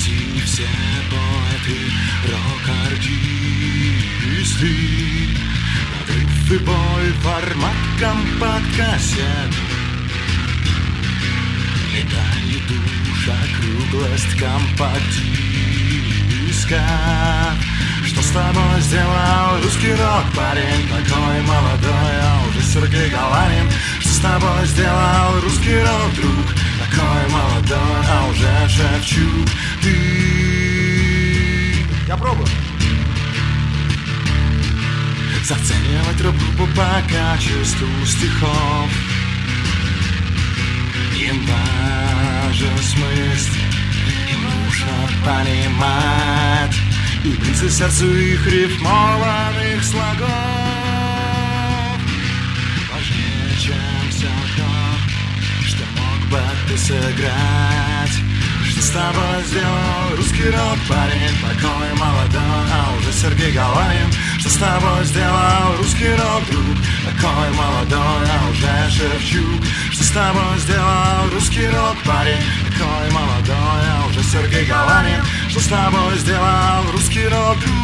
почти все поэты рок-артисты. Надрыв и бой, формат компакт-кассет. Летали душ, округлость компакт-диска. Что с тобой сделал русский рок-парень? Такой молодой, а уже Сергей Галанин. Что с тобой сделал русский рок-друг? Такой молодой, а уже Шевчук. Ты... Я пробую. Заценивать рок-группу по качеству стихов. Им важен смысл, им нужно понимать и близко сердцу их рифмованных слогов. Важнее, чем все то, что мог бы ты сыграть. Что с тобой сделал русский рок-парень? Такой молодой, а уже Сергей Галанин. Что с тобой сделал русский рок-друг? Такой молодой, а уже Шевчук. Что с тобой сделал русский рок-парень? Такой молодой, а уже Сергей Галанин. Что с тобой сделал русский рок-друг?